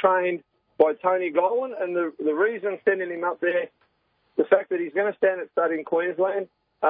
trained by Tony Golan, and the reason sending him up there, the fact that he's going to stand at stud in Queensland,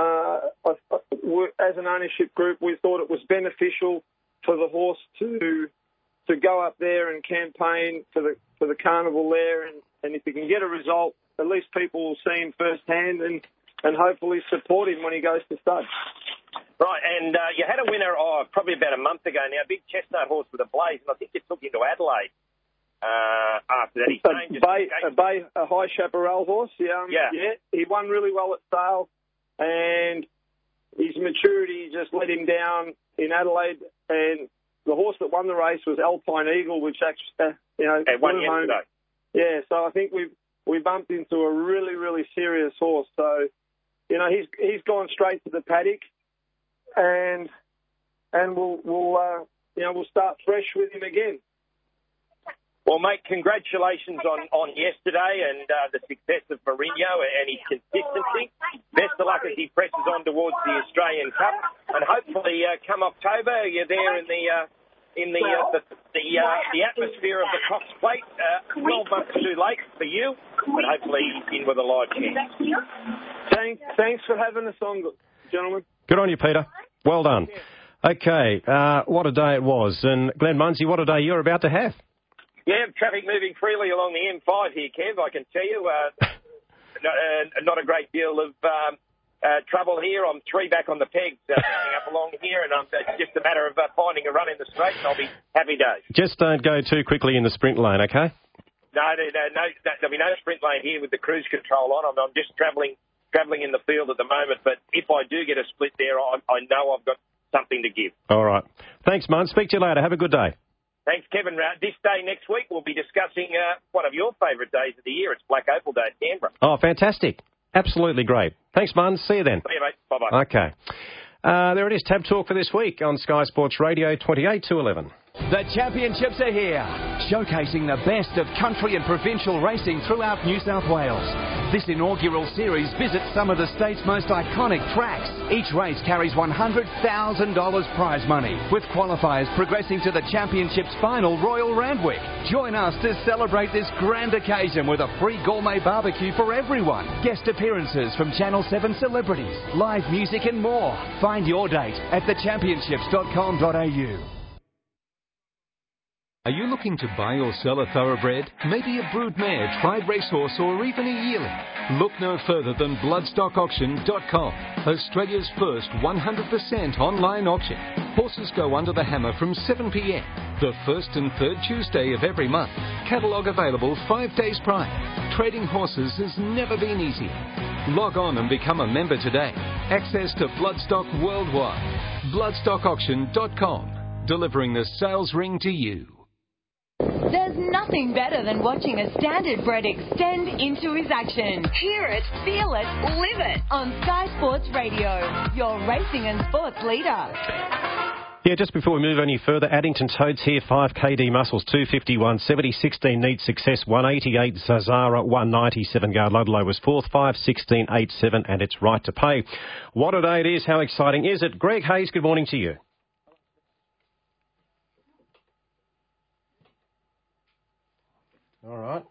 as an ownership group, we thought it was beneficial for the horse to go up there and campaign for the carnival there, and if he can get a result, at least people will see him firsthand and hopefully support him when he goes to stud. Right, and you had a winner probably about a month ago now, big chestnut horse with a blaze, and I think you took him to Adelaide after that. A High Chaparral horse, yeah. He won really well at Sale, and his maturity just let him down in Adelaide, and the horse that won the race was Alpine Eagle, which actually, won yesterday. Yeah, so I think we bumped into a really, really serious horse. So, he's gone straight to the paddock, and we'll start fresh with him again. Well, mate, congratulations on yesterday and the success of Mourinho and his consistency. Best of luck as he presses on towards the Australian Cup, and hopefully come October you're there in the atmosphere of the Cox Plate. 12 months too late for you, but hopefully in with a live chance. Thanks for having us on, gentlemen. Good on you, Peter. Well done. Okay, what a day it was, and Glenn Munsey, what a day you're about to have. Yeah, traffic moving freely along the M5 here, Kev, I can tell you. Not a great deal of trouble here. I'm 3 back on the pegs coming up along here, and it's just a matter of finding a run in the straight, and I'll be happy days. Just don't go too quickly in the sprint lane, okay? No, there'll be no sprint lane here with the cruise control on. I'm just travelling in the field at the moment, but if I do get a split there, I know I've got something to give. All right. Thanks, Mun. Speak to you later. Have a good day. Thanks, Kevin. This day next week, we'll be discussing one of your favourite days of the year. It's Black Opal Day at Canberra. Oh, fantastic. Absolutely great. Thanks, Mun. See you then. See you, mate. Bye-bye. Okay. There it is, Tab Talk for this week on Sky Sports Radio, 28 to 11. The championships are here, showcasing the best of country and provincial racing throughout New South Wales. This inaugural series visits some of the state's most iconic tracks. Each race carries $100,000 prize money, with qualifiers progressing to the championships final, Royal Randwick. Join us to celebrate this grand occasion with a free gourmet barbecue for everyone, guest appearances from Channel 7 celebrities, live music and more. Find your date at thechampionships.com.au. Are you looking to buy or sell a thoroughbred? Maybe a broodmare, tried racehorse, or even a yearling? Look no further than bloodstockauction.com, Australia's first 100% online auction. Horses go under the hammer from 7 p.m, the first and third Tuesday of every month. Catalogue available 5 days prior. Trading horses has never been easier. Log on and become a member today. Access to Bloodstock worldwide. Bloodstockauction.com, delivering the sales ring to you. There's nothing better than watching a standard bred extend into his action. Hear it, feel it, live it on Sky Sports Radio, your racing and sports leader. Yeah, just before we move any further, Addington Toads here, 5 KD Muscles, 251, 70, 16 Need Success, 188, Zazara, 197, Guard Ludlow was 4th, 5, 16, 8, 7, and it's right to pay. What a day it is, how exciting is it? Greg Hayes, good morning to you. All right.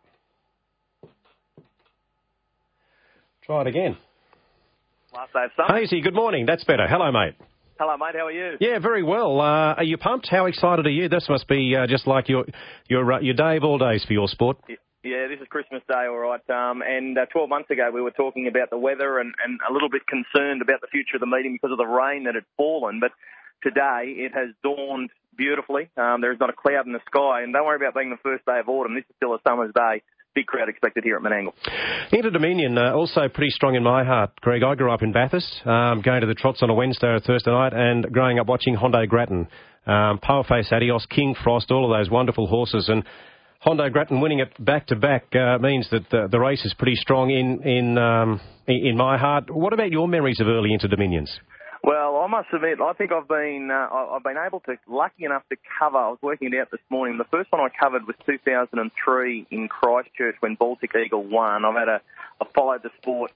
Try it again. Last day of summer. Hazy, good morning. That's better. Hello, mate. Hello, mate. How are you? Yeah, very well. Are you pumped? How excited are you? This must be just like your day of all days for your sport. Yeah, this is Christmas Day, all right. And 12 months ago, we were talking about the weather and a little bit concerned about the future of the meeting because of the rain that had fallen. But today, it has dawned beautifully. There is not a cloud in the sky. And don't worry about being the first day of autumn. This is still a summer's day. Big crowd expected here at Menangle. Inter Dominion, also pretty strong in my heart, Greg. I grew up in Bathurst, going to the trots on a Wednesday or a Thursday night, and growing up watching Hondo Grattan, Powerface Adios, King Frost, all of those wonderful horses. And Hondo Grattan winning it back-to-back means that the race is pretty strong in my heart. What about your memories of early Inter Dominions? Well, I must admit, I think I've been lucky enough to cover. I was working it out this morning. The first one I covered was 2003 in Christchurch when Baltic Eagle won. I've followed the sport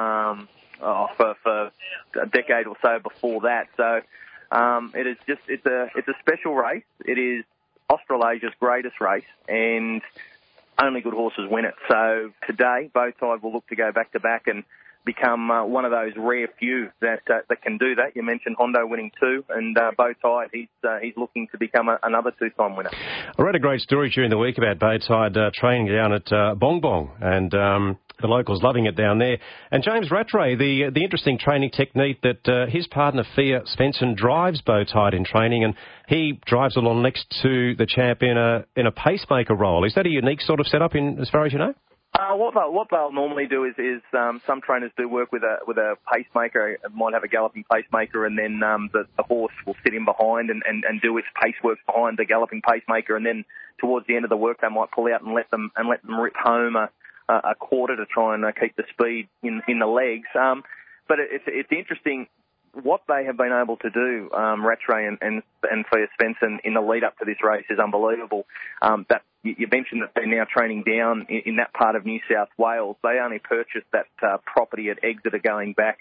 for a decade or so before that. So it's a special race. It is Australasia's greatest race, and only good horses win it. So today, Bowtide will look to go back-to-back and become one of those rare few that can do that. You mentioned Hondo winning 2, and Bowtide, he's looking to become another 2-time winner. I read a great story during the week about Bowtide training down at Bong Bong, and the locals loving it down there. And James Rattray, the interesting training technique that his partner Fia Svensson drives Bowtide in training, and he drives along next to the champ in a pacemaker role. Is that a unique sort of setup as far as you know? What they'll normally do is some trainers do work with a pacemaker. It might have a galloping pacemaker, and then the horse will sit in behind and do its pace work behind the galloping pacemaker, and then towards the end of the work they might pull out and let them rip home a quarter to try and keep the speed in the legs. But it's interesting. What they have been able to do, Rattray and Fia Svensson, in the lead up to this race is unbelievable. That you mentioned that they're now training down in that part of New South Wales. They only purchased that property at Exeter going back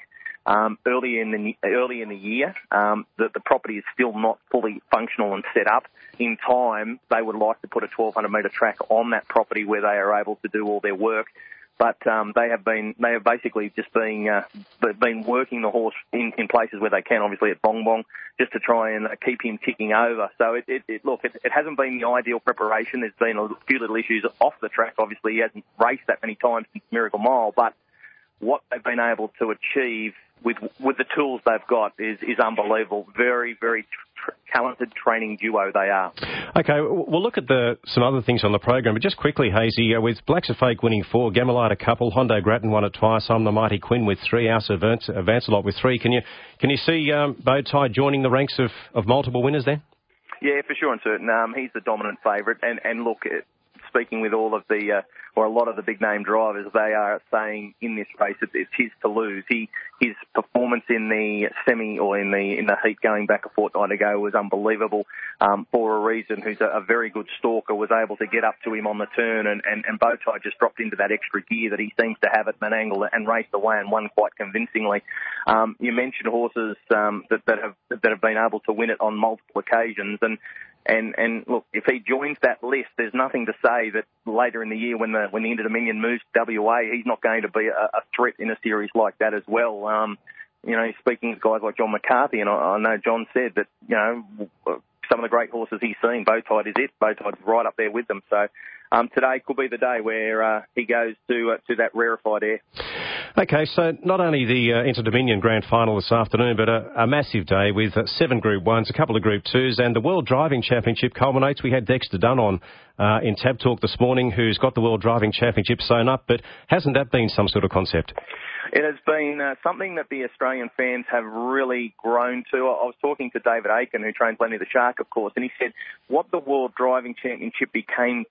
early in the year. The property is still not fully functional and set up. In time, they would like to put a 1,200 metre track on that property where they are able to do all their work. But they have basically just been working the horse in places where they can, obviously at Bong Bong, just to try and keep him ticking over. So it hasn't been the ideal preparation. There's been a few little issues off the track. Obviously, he hasn't raced that many times since Miracle Mile, but what they've been able to achieve with the tools they've got is unbelievable. Very, very talented training duo they are. Okay, we'll look at some other things on the program, but just quickly, Hazy, with Blacks of Fake winning 4, Gamelite a couple, Hondo Grattan won it twice, I'm the Mighty Quinn with 3, House of Vancelot with 3. Can you see Bowtide joining the ranks of multiple winners there? Yeah, for sure and certain. He's the dominant favourite, and look, speaking with all of or a lot of the big name drivers, they are saying in this race it's his to lose. His performance in the semi or in the heat going back a fortnight ago was unbelievable. For a reason, who's a very good stalker, was able to get up to him on the turn, and Bowtide just dropped into that extra gear that he seems to have at Menangle and raced away and won quite convincingly. You mentioned horses that have been able to win it on multiple occasions, and look, if he joins that list, there's nothing to say that later in the year when the Inter-Dominion moves to WA, he's not going to be a threat in a series like that as well. Speaking to guys like John McCarthy, and I know John said that, some of the great horses he's seen, Bowtide is it. Bowtide's right up there with them. So today could be the day where he goes to that rarefied air. Okay, so not only the Inter-Dominion Grand Final this afternoon, but a massive day with 7 Group 1s, a couple of Group 2s, and the World Driving Championship culminates. We had Dexter Dunn on in Tab Talk this morning, who's got the World Driving Championship sewn up, but hasn't that been some sort of concept? It has been something that the Australian fans have really grown to. I was talking to David Aiken, who trains Lenny the Shark, of course, and he said what the World Driving Championship became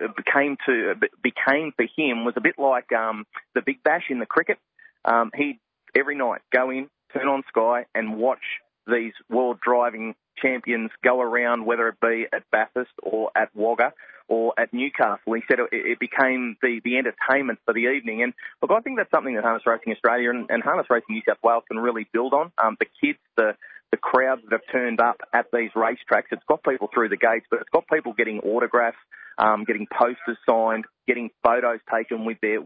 for him was a bit like the Big Bash in the cricket. He'd every night go in, turn on Sky, and watch these World Driving champions go around, whether it be at Bathurst or at Wagga or at Newcastle. He said it became the entertainment for the evening. And look, I think that's something that Harness Racing Australia and Harness Racing New South Wales can really build on. The kids, the crowds that have turned up at these racetracks, it's got people through the gates, but it's got people getting autographs, getting posters signed, getting photos taken with their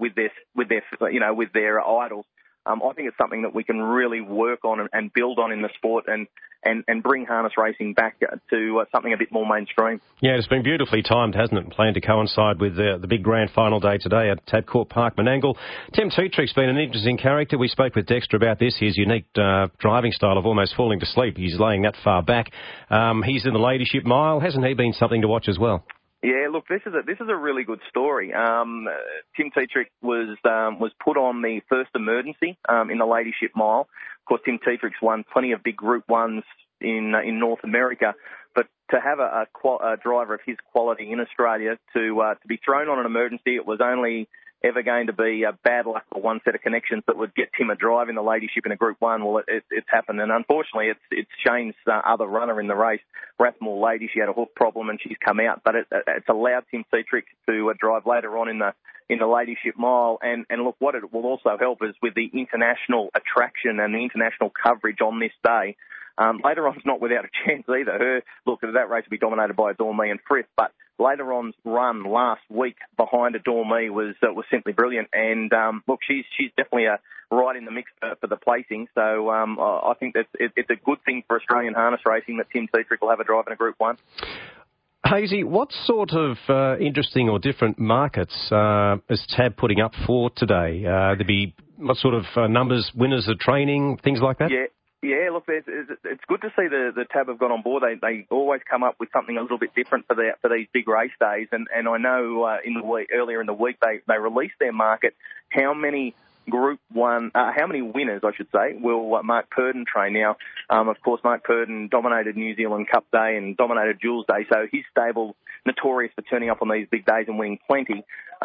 idols. I think it's something that we can really work on and build on in the sport and bring harness racing back to something a bit more mainstream. Yeah, it's been beautifully timed, hasn't it? Planned to coincide with the big grand final day today at Tabcorp Park, Menangle. Tim Tetrick's been an interesting character. We spoke with Dexter about this, his unique driving style of almost falling to sleep. He's laying that far back. He's in the Ladyship Mile. Hasn't he been something to watch as well? Yeah, look, this is a really good story. Tim Tetrick was put on the first emergency in the Ladyship Mile. Of course, Tim Tetrick's won plenty of big Group 1s in North America, but to have a driver of his quality in Australia to be thrown on an emergency, it was only ever going to be bad luck for one set of connections that would get Tim a drive in the Ladyship in a Group 1. Well, it's happened, and unfortunately it's Shane's other runner in the race, Rathmore Lady. She had a hoof problem and she's come out, but it's allowed Tim Tetrick to drive later on in the Ladyship Mile. And look, what it will also help is with the international attraction and the international coverage on this day. Later on's not without a chance either. That race will be dominated by Adore Me and Frith, but later on's run last week behind Adore Me was simply brilliant. And she's definitely right in the mix for the placing. So I think that it's a good thing for Australian harness racing that Tim Tetrick will have a drive in a Group 1. Hazy, what sort of interesting or different markets is TAB putting up for today? There'd be what sort of numbers, winners of training, things like that? Yeah, look, it's good to see the TAB have got on board. They always come up with something a little bit different for these big race days. And I know earlier in the week they released their market. How many Group 1, how many winners, I should say, will Mark Purdon train? Now, of course, Mark Purdon dominated New Zealand Cup Day and dominated Jules Day, so his stable notorious for turning up on these big days and winning plenty.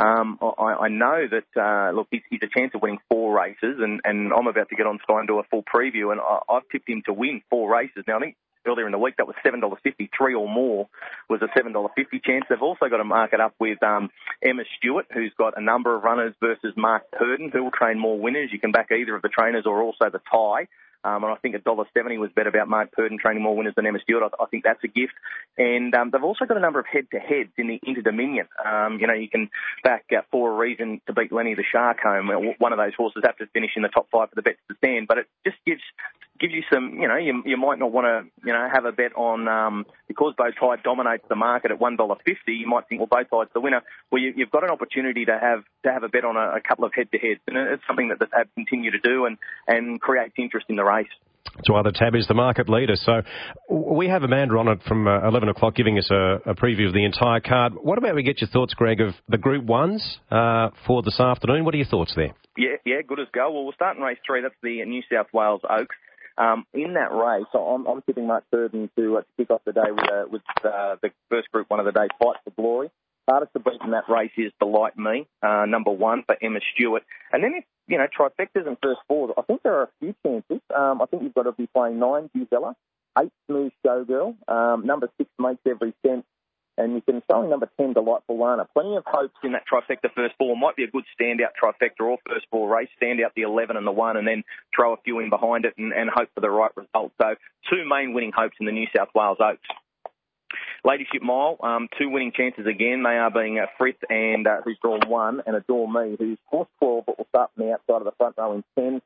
I know that, he's a chance of winning 4 races, and I'm about to get on Sky and do a full preview, and I've tipped him to win 4 races. Now, I think earlier in the week that was $7.50, 3 or more was a $7.50 chance. They've also got a market up with Emma Stewart, who's got a number of runners, versus Mark Purdon, who will train more winners. You can back either of the trainers or also the tie. And I think $1.70 was bet about Mark Purdon training more winners than Emma Stewart. I think that's a gift. And they've also got a number of head-to-heads in the Inter-Dominion. You can back For a Reason to beat Lenny the Shark home. One of those horses have to finish in the top 5 for the bets to stand. But it just gives you some, you might not want to, have a bet on, because Bow Tide dominates the market at $1.50, you might think, well, Bow Tide's the winner. Well, you've got an opportunity to have a bet on a couple of head-to-heads. And it's something that the TAB continue to do and creates interest in the race. That's why the TAB is the market leader. So we have Amanda on it from 11 o'clock giving us a preview of the entire card. What about we get your thoughts, Greg, of the Group 1s for this afternoon? What are your thoughts there? Yeah, good as go. Well, we'll start in race 3. That's the New South Wales Oaks. In that race, I'm tipping Mark Purdon to kick off the day with the first Group 1 of the day, Fight for Glory. Hardest to beat in that race is Delight Me, number 1 for Emma Stewart. And then if, trifectas and first 4s, I think there are a few chances. I think you've got to be playing 9, Gisela, 8, Smooth Showgirl, number 6, Makes Every Cent, and you can throw in number 10, Delightful Lana. Plenty of hopes in that trifecta first 4. Might be a good standout trifecta or first 4 race. Stand out the 11 and the 1 and then throw a few in behind it and hope for the right result. So 2 main winning hopes in the New South Wales Oaks. Ladyship Mile, 2 winning chances again. They are being Frith, and who's drawn 1, and Adore Me, who's horse 12, but will start from the outside of the front row in 10.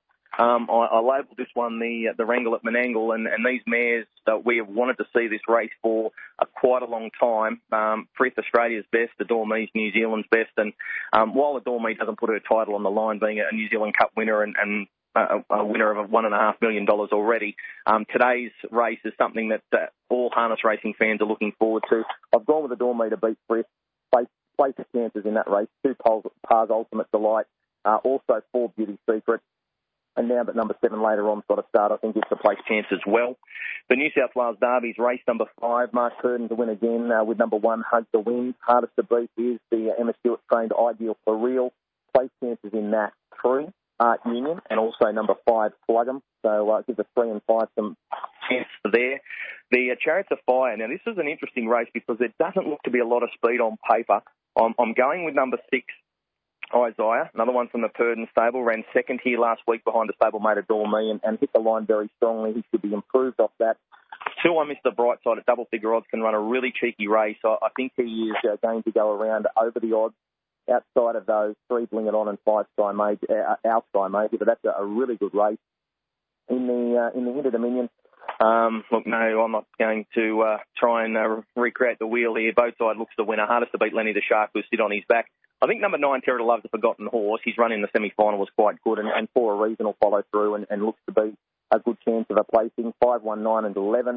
I labelled this one the Wrangle at Menangle, and these mares, we have wanted to see this race for quite a long time. Frith, Australia's best, Adore Me's New Zealand's best, and while Adore Me doesn't put her title on the line, being a New Zealand Cup winner and a winner of $1.5 million already, today's race is something that all harness racing fans are looking forward to. I've gone with Adore Me to beat Frith, place the chances in that race, 2 Pars Ultimate Delight, also 4 Beauty Secret. And now that number 7 later on's got to start, I think it's a place chance as well. The New South Wales Derby's race number 5, Mark Purdon to win again with number 1, Hug the Wind. Hardest to beat is the Emma Stewart trained Ideal for Real. Place chances in that 3, Art Union, and also number 5, Plug 'em. So give the 3 and 5 some chance there. The Chariots of Fire. Now, this is an interesting race because there doesn't look to be a lot of speed on paper. I'm going with number 6, Isaiah, another one from the Purdon stable, ran second here last week behind a stablemate Adore Me and hit the line very strongly. He should be improved off that. 2, I Miss the Bright Side at double figure odds, can run a really cheeky race. I think he is going to go around over the odds. Outside of those, 3, Bling It On, and 5, Sky Major, our Sky Major, but that's a really good race. In the Inter-Dominion, look, no, I'm not going to try and recreate the wheel here. Both Side looks the winner. Hardest to beat Lenny the Shark, who sit on his back. I think number 9, Terror to Love, the Forgotten Horse. His run in the semi-final was quite good, and For a Reason will follow through and looks to be a good chance of a placing. 5, 1, 9 and 11.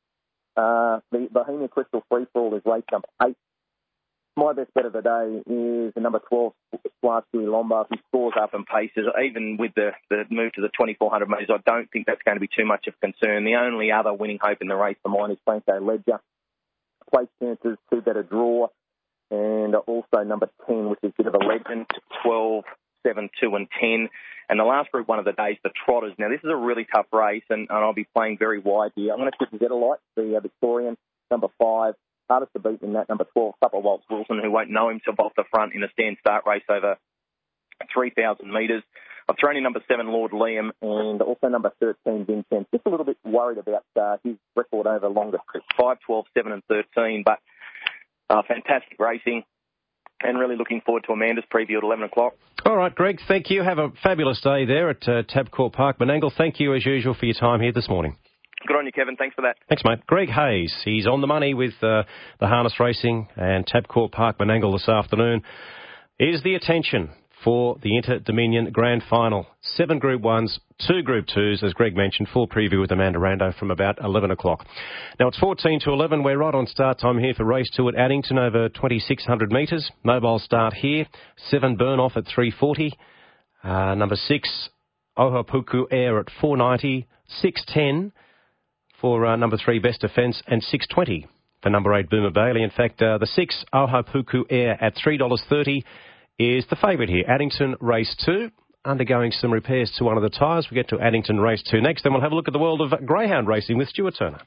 The Bohemia Crystal Free For All is race number 8. My best bet of the day is the number 12, Splash Lombard, who scores up and paces. Even with the move to the 2,400 metres, I don't think that's going to be too much of concern. The only other winning hope in the race for mine is Franco Ledger. Place chances, 2 better draw. And also number 10, which is a bit of a legend, 12, 7, 2 and 10. And the last Group 1 of the day is the Trotters. Now, this is a really tough race, and I'll be playing very wide here. I'm going to tip Zettelite, the Victorian, number 5. Hardest to beat in that, number 12, Supper Waltz Wilson, who won't know himself off the front in a stand-start race over 3,000 metres. I've thrown in number 7, Lord Liam, and also number 13, Vincent. Just a little bit worried about his record over longer trips, 5, 12, 7 and 13, but fantastic racing. And really looking forward to Amanda's preview at 11 o'clock. All right, Greg, thank you. Have a fabulous day there at Tabcorp Park, Menangle. Thank you, as usual, for your time here this morning. Good on you, Kevin. Thanks for that. Thanks, mate. Greg Hayes, he's on the money with the harness racing and Tabcorp Park, Menangle this afternoon. Is the attention for the Inter-Dominion Grand Final. 7 Group 1s, 2 Group 2s, as Greg mentioned. Full preview with Amanda Rando from about 11 o'clock. Now, it's 14 to 11. We're right on start time here for race 2 at Addington over 2,600 metres. Mobile start here. 7 Burn Off at 340. Number 6, Ohapuku Air at 490. 610 for number 3, Best Defence, and 620 for number 8, Boomer Bailey. In fact, the 6, Ohapuku Air at $3.30 is the favourite here. Addington Race 2, undergoing some repairs to one of the tyres. We get to Addington Race 2 next. Then we'll have a look at the world of greyhound racing with Stuart Turner.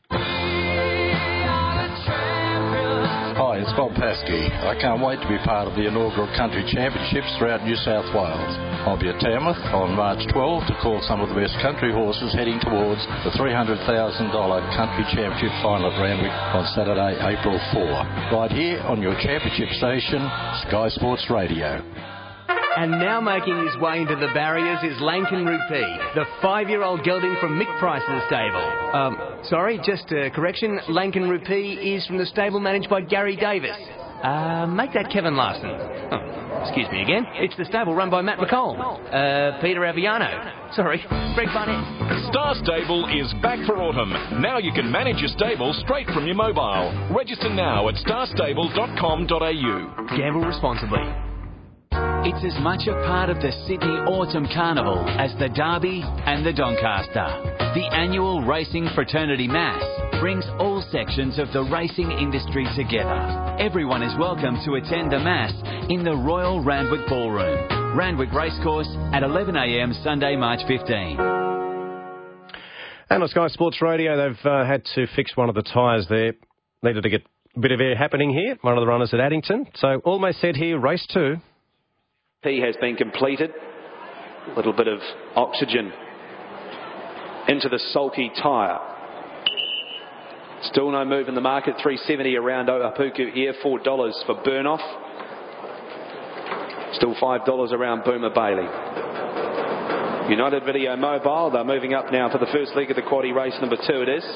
Hi, it's Bob Paskey. I can't wait to be part of the inaugural country championships throughout New South Wales. I'll be at Tamworth on March 12 to call some of the best country horses heading towards the $300,000 country championship final at Randwick on Saturday, April 4. Right here on your championship station, Sky Sports Radio. And now making his way into the barriers is Lankan Rupee, the 5-year-old gelding from Mick Price's stable. Sorry, just a correction. Lankan Rupee is from the stable managed by Gary Davis. Make that Kevin Larson. Oh, excuse me again. It's the stable run by Matt McColl. Peter Aviano. Sorry, Greg Barnett. Star Stable is back for autumn. Now you can manage your stable straight from your mobile. Register now at starstable.com.au. Gamble responsibly. It's as much a part of the Sydney Autumn Carnival as the Derby and the Doncaster. The annual Racing Fraternity Mass brings all sections of the racing industry together. Everyone is welcome to attend the Mass in the Royal Randwick Ballroom, Randwick Racecourse at 11 a.m. Sunday, March 15. And on Sky Sports Radio, they've had to fix one of the tyres there. Needed to get a bit of air happening here. One of the runners at Addington. So almost said here, race 2. P has been completed. A little bit of oxygen into the sulky tyre. Still no move in the market. $3.70 around Ohapuku here. $4 for Burnoff. Still $5 around Boomer Bailey. United Video Mobile. They're moving up now for the first leg of the quaddie race number 2 it is.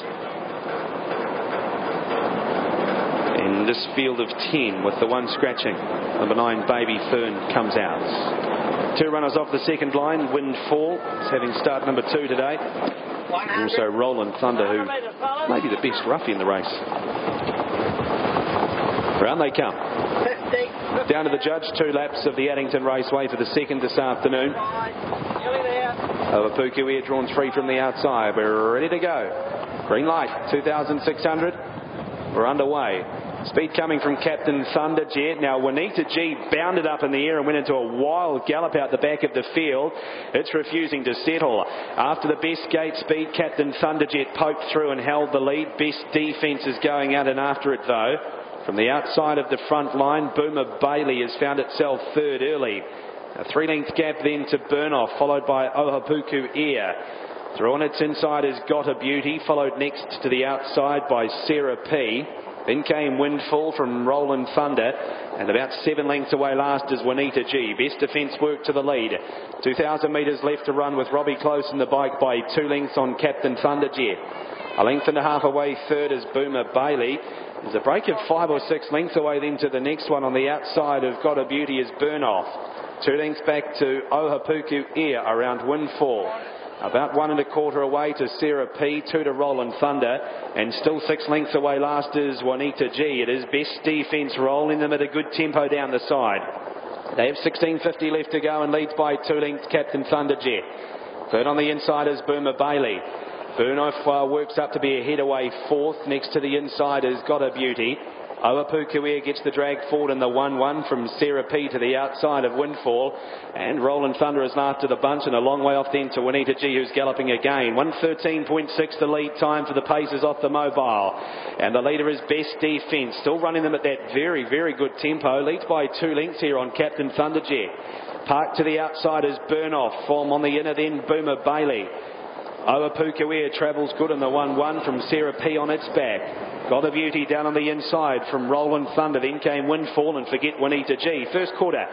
In this field of 10 with the one scratching. Number 9, Baby Fern, comes out. 2 runners off the second line. Windfall is having start number 2 today. Also Roland Thunder, who may be the best roughie in the race. Round they come. Down to the judge, 2 laps of the Addington Raceway for the second this afternoon. Ohapuku Air drawn 3 from the outside. We're ready to go. Green light, 2,600. We're underway. Speed coming from Captain Thunderjet. Now, Juanita G bounded up in the air and went into a wild gallop out the back of the field. It's refusing to settle. After the best gate speed, Captain Thunderjet poked through and held the lead. Best defence is going out and after it, though. From the outside of the front line, Boomer Bailey has found itself third early. A 3-length gap then to Burnoff, followed by Ohapuku Air. Through on its inside has Got a Beauty, followed next to the outside by Sarah P. Then came Windfall from Roland Thunder, and about 7 lengths away last is Juanita G. Best Defence work to the lead. 2,000 metres left to run with Robbie Close in the bike by 2 lengths on Captain Thunderjet. A length and a half away third is Boomer Bailey. There's a break of 5 or 6 lengths away then to the next one on the outside of Got a Beauty is Burnoff. 2 lengths back to Ohapuku Air around Windfall. About 1 1/4 away to Sarah P, 2 to Roland Thunder, and still 6 lengths away last is Juanita G. It is Best Defence rolling them at a good tempo down the side. They have 16.50 left to go and leads by 2 lengths Captain Thunderjet. Third on the inside is Boomer Bailey. Burnoff works up to be a head away 4th. Next to the inside is Got a Beauty. Oapukuia gets the drag forward in the 1-1 from Sarah P to the outside of Windfall. And Roland Thunder is last of the bunch and a long way off then to Juanita G, who's galloping again. 1:13.6 the lead time for the paces off the mobile. And the leader is Best Defence, still running them at that very, very good tempo. Leads by 2 lengths here on Captain Thunderjet. Park to the outside is Burnoff. From on the inner then Boomer Bailey. Oapukuia travels good in the 1-1 from Sarah P on its back. Got a Beauty down on the inside from Roland Thunder. Then came Windfall and Forget Juanita G. First quarter,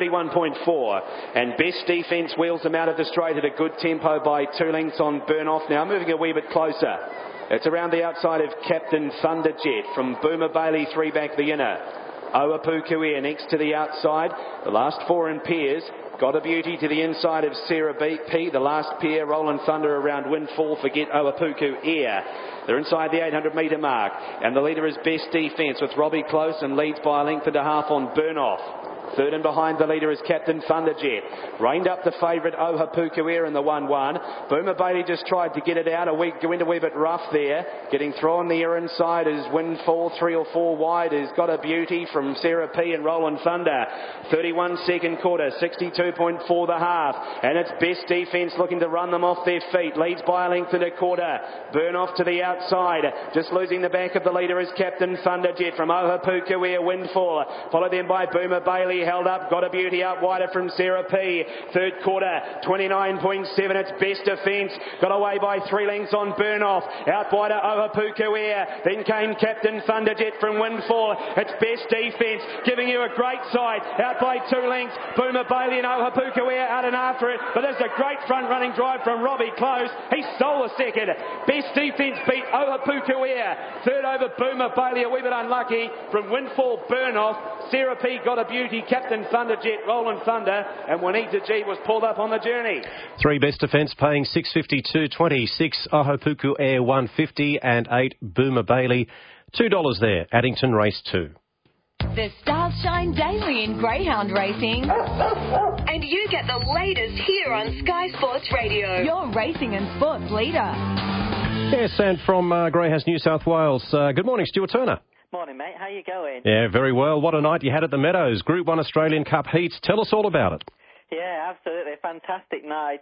31.4. And Best Defence wheels them out of the straight at a good tempo by 2 lengths on Burnoff. Now moving a wee bit closer. It's around the outside of Captain Thunderjet from Boomer Bailey, 3 back the inner. Oapukuia next to the outside. The last 4 in pairs. Got a Beauty to the inside of Sarah P. The last pair, Roland Thunder around Windfall, Forget Oapukuia. They're inside the 800 metre mark. And the leader is Best Defence with Robbie Close and leads by a length and a half on Burnoff. Third and behind the leader is Captain Thunderjet. Reined up the favourite Oapukuia in the 1-1. Boomer Bailey just tried to get it out. Went a wee bit rough there. Getting thrown there inside is Windfall. 3 or 4 wide is Got a Beauty from Sarah P and Roland Thunder. 31 second quarter, 62.4 the half. And it's Best Defence looking to run them off their feet. Leads by a length and a quarter. Burnoff to the outside. Just losing the back of the leader is Captain Thunderjet from Oapukuia Windfall. Followed then by Boomer Bailey. Held up, Got a Beauty out wider from Sarah P. Third quarter, 29.7. It's Best Defence. Got away by 3 lengths on Burnoff. Out wider Oapukuia. Then came Captain Thunderjet from Windfall. It's Best Defence giving you a great side. Out by 2 lengths. Boomer Bailey and Oapukuia out and after it. But there's a great front running drive from Robbie Close. He stole a second. Best Defence beat Oapukuia. Third over Boomer Bailey, a wee bit unlucky from Windfall Burnoff. Sarah P. Got a Beauty. Captain Thunderjet, Roland Thunder, and Juanita G was pulled up on the journey. 3 Best Defence paying $6.52.20, 6 Ohapuku 150 and 8 Boomer Bailey. $2 there, Addington Race 2. The stars shine daily in greyhound racing. And you get the latest here on Sky Sports Radio. Your racing and sports leader. Yes, and from Greyhounds New South Wales. Good morning, Stuart Turner. Morning, mate. How you going? Yeah, very well. What a night you had at the Meadows. Group 1 Australian Cup heats. Tell us all about it. Yeah, absolutely. Fantastic night.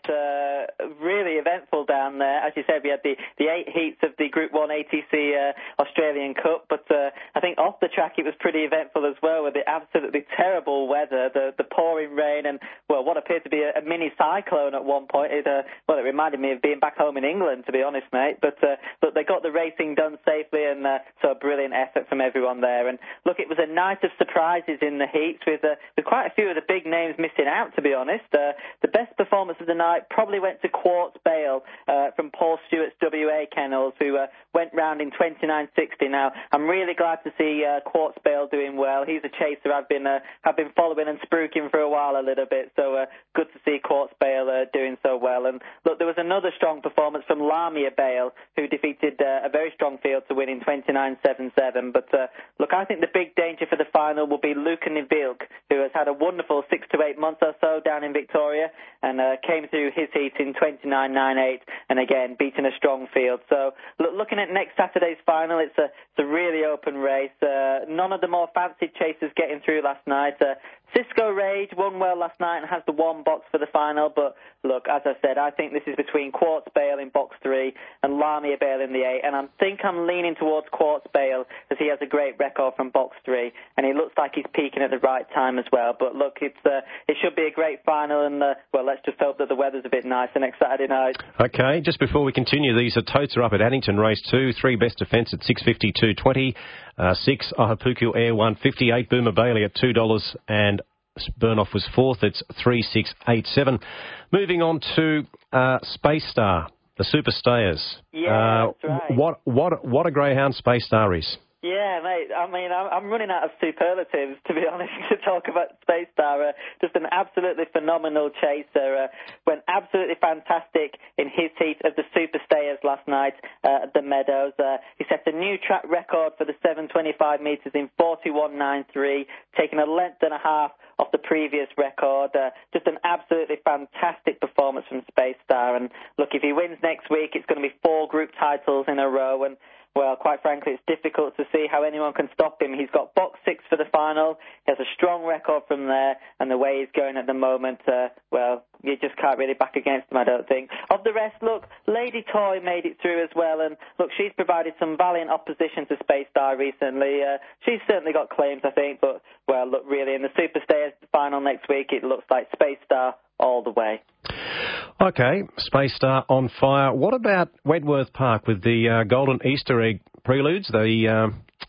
Really eventful down there. As you said, we had the 8 heats of the Group 1 ATC Australian Cup, but I think off the track it was pretty eventful as well with the absolutely terrible weather, the pouring rain and, well, what appeared to be a mini cyclone at one point. It reminded me of being back home in England, to be honest, mate. But they got the racing done safely and so a brilliant effort from everyone there. And look, it was a night of surprises in the heats with quite a few of the big names missing out, to be honest. The best performance of the night probably went to Quartz Bale from Paul Stewart's WA Kennels, who went round in 29.60. Now, I'm really glad to see Quartz Bale doing well. He's a chaser I've been following and spruiking for a while a little bit, so good to see Quartz Bale doing so well. And look, there was another strong performance from Lamia Bale, who defeated a very strong field to win in 29.77. But look, I think the big danger for the final will be Luca Nivilk, who has had a wonderful 6 to 8 months or so down in Victoria and came through his heat in 29.98 and again beating a strong field. So looking at next Saturday's final, it's a really open race. None of the more fancied chasers getting through last night. Cisco Rage won well last night and has the 1 box for the final, but look, as I said, I think this is between Quartz Bale in box 3 and Lamia Bale in the 8, and I think I'm leaning towards Quartz Bale as he has a great record from box 3 and he looks like he's peaking at the right time as well. But look, it should be a great final and well, let's just hope that the weather's a bit nice next Saturday night. Okay, just before we continue, these totes are up at Addington Race 2, 3 Best Defence at $6.52.20, 6 Ohapuku Air 158, Boomer Bailey at $2 and Burnoff was 4th. It's 3.687. Moving on to Space Star, the Super Stayers. Yeah, that's right. What a greyhound Space Star is. Yeah, mate, I mean, I'm running out of superlatives, to be honest, to talk about Space Star. Just an absolutely phenomenal chaser. Went absolutely fantastic in his heat of the Super Stayers last night at the Meadows. He set a new track record for the 725 metres in 41.93, taking a length and a half off the previous record. Just an absolutely fantastic performance from Space Star. And look, if he wins next week, it's going to be 4 group titles in a row. And well, quite frankly, it's difficult to see how anyone can stop him. He's got box 6 for the final. He has a strong record from there, and the way he's going at the moment, well, you just can't really back against him, I don't think. Of the rest, look, Lady Toy made it through as well, and look, she's provided some valiant opposition to Space Star recently. She's certainly got claims, I think, but, well, look, really, in the Super Stayers final next week, it looks like Space Star all the way. OK, Space Star on fire. What about Wentworth Park with the Golden Easter Egg Preludes, the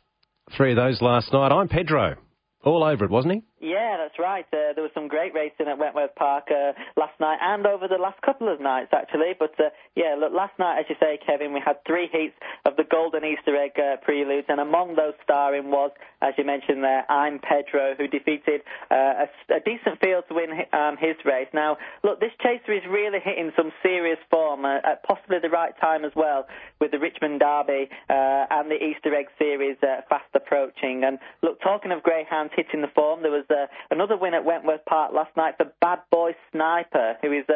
3 of those last night? I'm Pedro. All over it, wasn't he? Yeah, that's right. There was some great racing at Wentworth Park last night and over the last couple of nights, actually. But, yeah, look, last night, as you say, Kevin, we had 3 heats of the Golden Easter Egg Preludes, and among those starring was, as you mentioned there, I'm Pedro, who defeated a decent field to win his race. Now, look, this chaser is really hitting some serious form at possibly the right time as well, with the Richmond Derby and the Easter Egg Series fast approaching. And, look, talking of greyhounds hitting the form, there was another win at Wentworth Park last night for Bad Boy Sniper, who is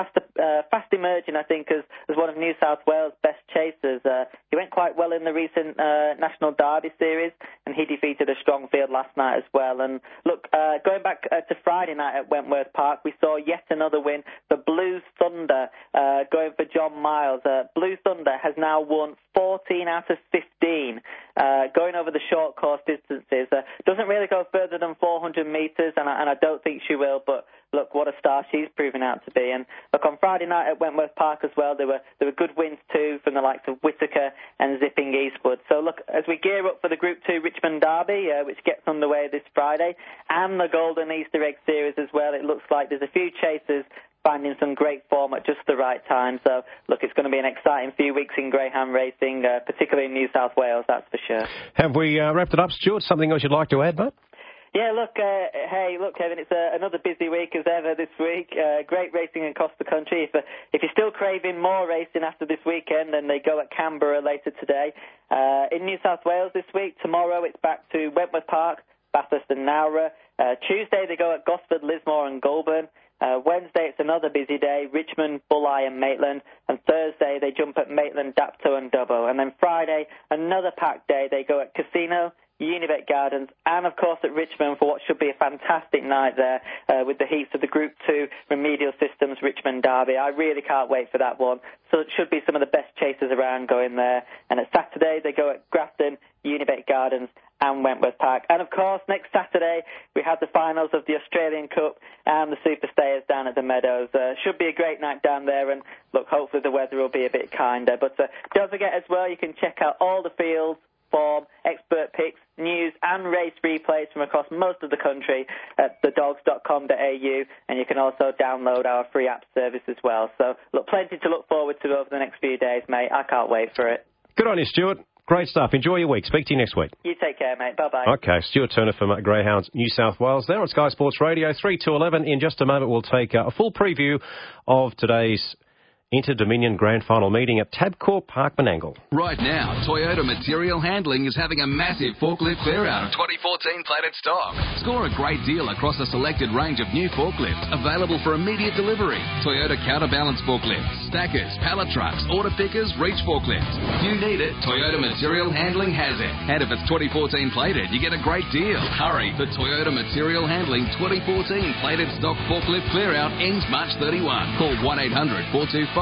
fast emerging, I think, as one of New South Wales' best chasers. He went quite well in the recent National Derby Series, and he defeated a strong field last night as well. And look, going back to Friday night at Wentworth Park, we saw yet another win for Blues Thunder, going for John Miles. Blues Thunder has now won 14 out of 15, going over the short course distances. Doesn't really go further than 400 metres, and I don't think she will, but look, what a star she's proven out to be. And look, on Friday night at Wentworth Park as well, there were good wins too from the likes of Whittaker and Zipping Eastwood. So look, as we gear up for the Group 2 Richmond Derby, which gets underway this Friday, and the Golden Easter Egg Series as well, it looks like there's a few chasers finding some great form at just the right time. So, look, it's going to be an exciting few weeks in greyhound racing, particularly in New South Wales, that's for sure. Have we wrapped it up, Stuart? Something else you'd like to add, mate? Yeah, look, look, Kevin, it's another busy week as ever this week. Great racing across the country. If you're still craving more racing after this weekend, then they go at Canberra later today. In New South Wales this week, tomorrow it's back to Wentworth Park, Bathurst and Nowra. Tuesday they go at Gosford, Lismore and Goulburn. Wednesday it's another busy day, Richmond, Bulli and Maitland. And Thursday they jump at Maitland, Dapto and Dubbo. And then Friday, another packed day, they go at Casino, Unibet Gardens, and of course at Richmond for what should be a fantastic night there with the heats of the Group 2 Remedial Systems Richmond Derby. I really can't wait for that one. So it should be some of the best chasers around going there. And at Saturday they go at Grafton, Unibet Gardens and Wentworth Park. And of course next Saturday we have the finals of the Australian Cup and the Super Stayers down at the Meadows. Should be a great night down there, and look, hopefully the weather will be a bit kinder. But don't forget as well, you can check out all the fields, form, expert picks, news and race replays from across most of the country at thedogs.com.au, and you can also download our free app service as well. So look, plenty to look forward to over the next few days, mate. I can't wait for it. Good on you, Stuart. Great stuff. Enjoy your week. Speak to you next week. You take care, mate. Bye-bye. OK, Stuart Turner from Greyhounds New South Wales there on Sky Sports Radio, 3 to 11. In just a moment, we'll take a full preview of today's Inter-Dominion Grand Final meeting at Tabcorp Park, Menangle. Right now, Toyota Material Handling is having a massive forklift clear-out of 2014 plated stock. Score a great deal across a selected range of new forklifts available for immediate delivery. Toyota counterbalance forklifts, stackers, pallet trucks, order pickers, reach forklifts. You need it, Toyota Material Handling has it. And if it's 2014 plated, you get a great deal. Hurry, the Toyota Material Handling 2014 plated stock forklift clear-out ends March 31. Call 1-800-425-438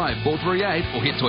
or hit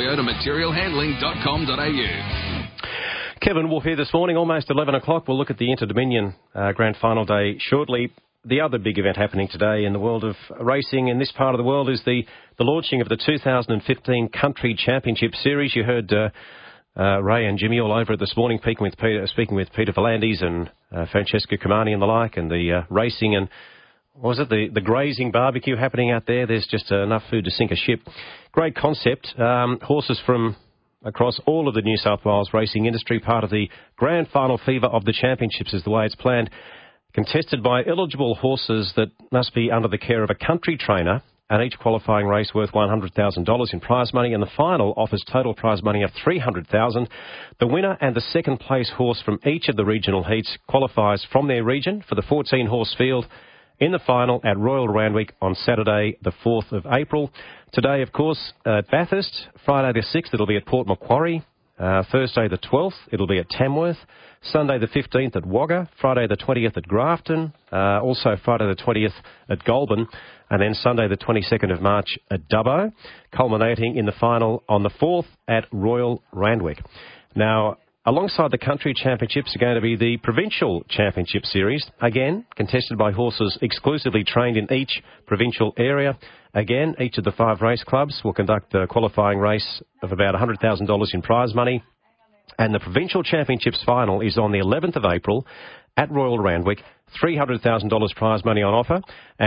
toyotamaterialhandling.com.au. Kevin Wolf here this morning, almost 11 o'clock. We'll look at the Inter-Dominion Grand Final day shortly. The other big event happening today in the world of racing in this part of the world is the launching of the 2015 Country Championship Series. You heard Ray and Jimmy all over it this morning, speaking with Peter Volandis and Francesco Comani and the like, and the racing and was it the grazing barbecue happening out there? There's just enough food to sink a ship. Great concept. Horses from across all of the New South Wales racing industry, part of the grand final fever of the championships is the way it's planned. Contested by eligible horses that must be under the care of a country trainer, and each qualifying race worth $100,000 in prize money, and the final offers total prize money of $300,000. The winner and the second place horse from each of the regional heats qualifies from their region for the 14-horse field in the final at Royal Randwick on Saturday, the 4th of April. Today, of course, at Bathurst. Friday the 6th, it'll be at Port Macquarie. Thursday the 12th, it'll be at Tamworth. Sunday the 15th at Wagga. Friday the 20th at Grafton. Also Friday the 20th at Goulburn. And then Sunday the 22nd of March at Dubbo. Culminating in the final on the 4th at Royal Randwick. Now, alongside the country championships are going to be the provincial championship series, again contested by horses exclusively trained in each provincial area. Again, each of the 5 race clubs will conduct a qualifying race of about $100,000 in prize money. And the provincial championships final is on the 11th of April at Royal Randwick, $300,000 prize money on offer.